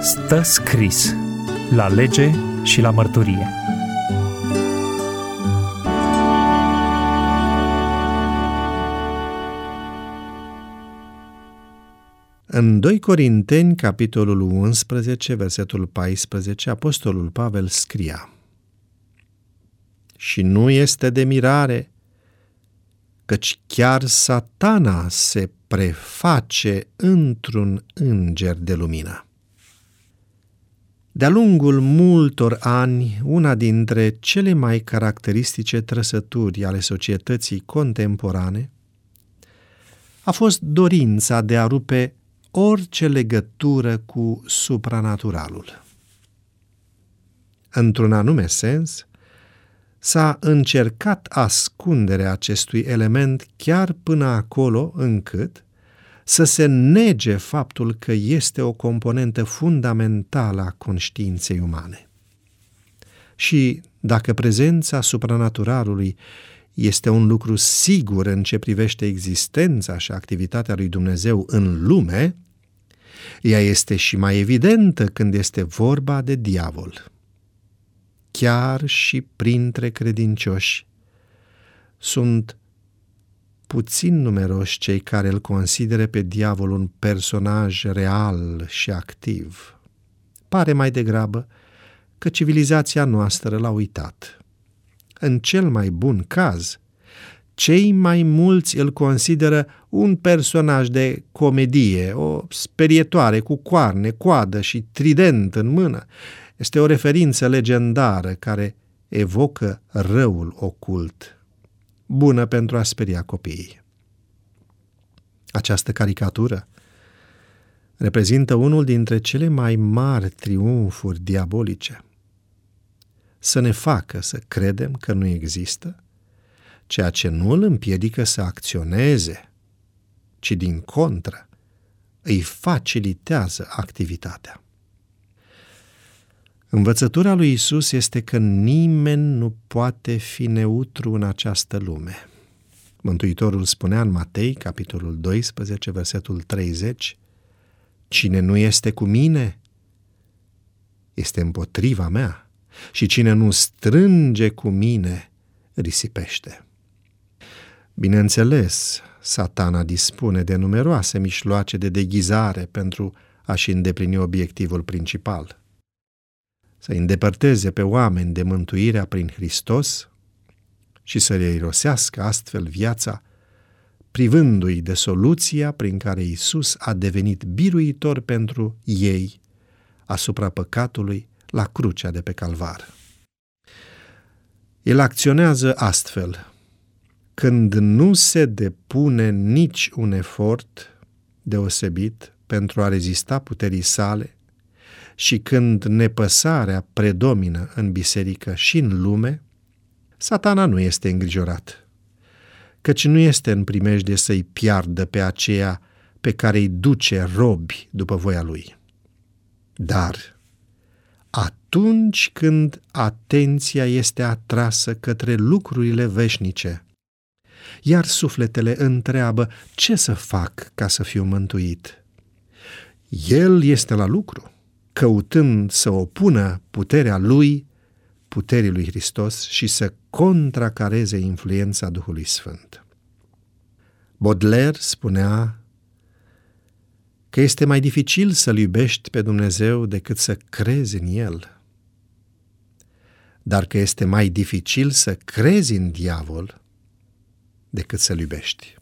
Stă scris la lege și la mărturie. În 2 Corinteni, capitolul 11, versetul 14, apostolul Pavel scria: Și nu este de mirare, căci chiar Satana se preface într-un înger de lumină. De-a lungul multor ani, una dintre cele mai caracteristice trăsături ale societății contemporane a fost dorința de a rupe orice legătură cu supranaturalul. Într-un anume sens, s-a încercat ascunderea acestui element chiar până acolo încât să se nege faptul că este o componentă fundamentală a conștiinței umane. Și dacă prezența supranaturalului este un lucru sigur în ce privește existența și activitatea lui Dumnezeu în lume, ea este și mai evidentă când este vorba de diavol. Chiar și printre credincioși sunt puțin numeroși cei care îl consideră pe diavol un personaj real și activ. Pare mai degrabă că civilizația noastră l-a uitat. În cel mai bun caz, cei mai mulți îl consideră un personaj de comedie, o sperietoare cu coarne, coadă și trident în mână. Este o referință legendară care evocă răul ocult, bună pentru a speria copiii. Această caricatură reprezintă unul dintre cele mai mari triumfuri diabolice. Să ne facă să credem că nu există, ceea ce nu îl împiedică să acționeze, ci din contră îi facilitează activitatea. Învățătura lui Iisus este că nimeni nu poate fi neutru în această lume. Mântuitorul spunea în Matei, capitolul 12, versetul 30, cine nu este cu mine, este împotriva mea, și cine nu strânge cu mine, risipește. Bineînțeles, Satana dispune de numeroase mijloace de deghizare pentru a-și îndeplini obiectivul principal: să îndepărteze pe oameni de mântuirea prin Hristos și să le irosească astfel viața, privându-i de soluția prin care Iisus a devenit biruitor pentru ei asupra păcatului la crucea de pe Calvar. El acționează astfel: când nu se depune nici un efort deosebit pentru a rezista puterii sale și când nepăsarea predomină în biserică și în lume, Satana nu este îngrijorat, căci nu este în primejdie să-i piardă pe aceea pe care îi duce robi după voia lui. Dar atunci când atenția este atrasă către lucrurile veșnice, iar sufletele întreabă ce să fac ca să fiu mântuit, el este la lucru, căutând să opună puterea lui puterii lui Hristos și să contracareze influența Duhului Sfânt. Baudelaire spunea că este mai dificil să-L iubești pe Dumnezeu decât să crezi în El, dar că este mai dificil să crezi în diavol decât să-L iubești.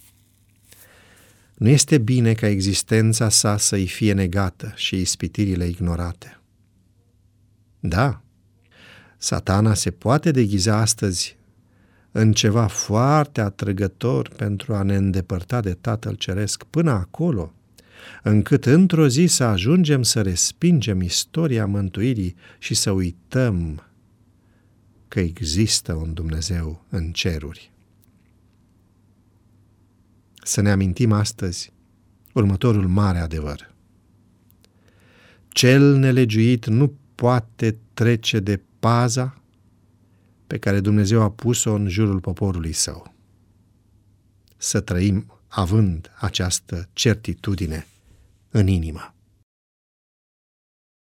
Nu este bine ca existența sa să-i fie negată și ispitirile ignorate. Da, Satana se poate deghiza astăzi în ceva foarte atrăgător pentru a ne îndepărta de Tatăl Ceresc până acolo, încât într-o zi să ajungem să respingem istoria mântuirii și să uităm că există un Dumnezeu în ceruri. Să ne amintim astăzi următorul mare adevăr: cel nelegiuit nu poate trece de paza pe care Dumnezeu a pus-o în jurul poporului său. Să trăim având această certitudine în inimă.